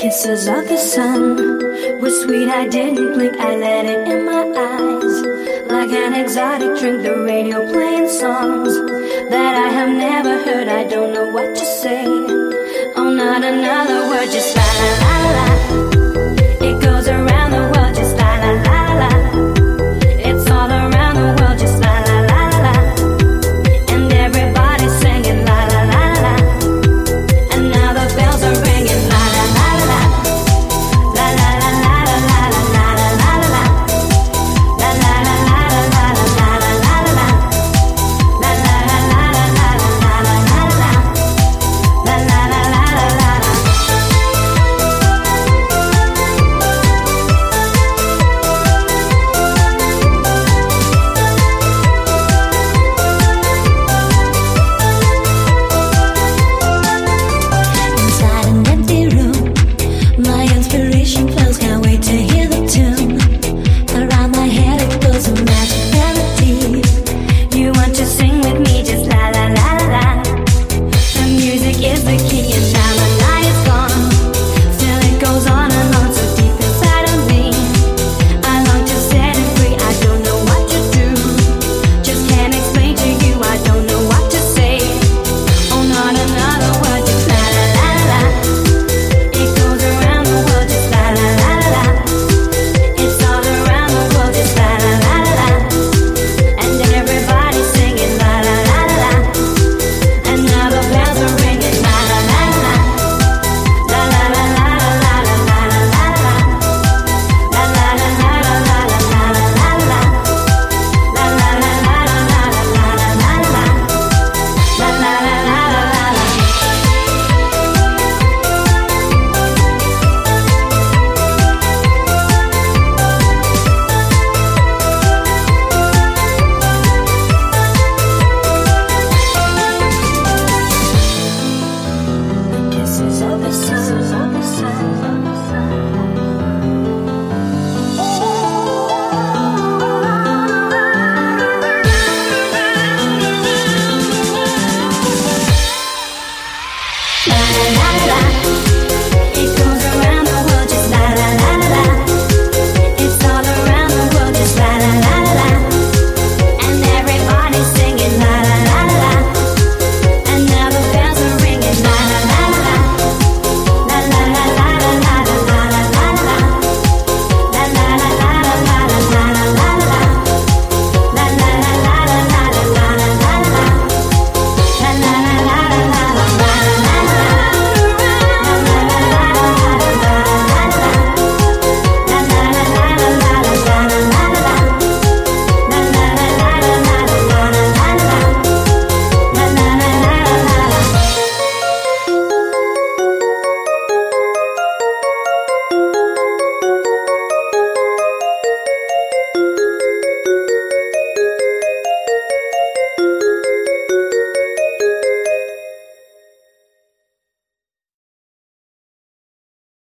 Kisses of the sun were sweet, I didn't blink, I let it in my eyes. Like an exotic drink, the radio playing songs that I have never heard, I don't know what to say. Oh, not another word, just la la la la.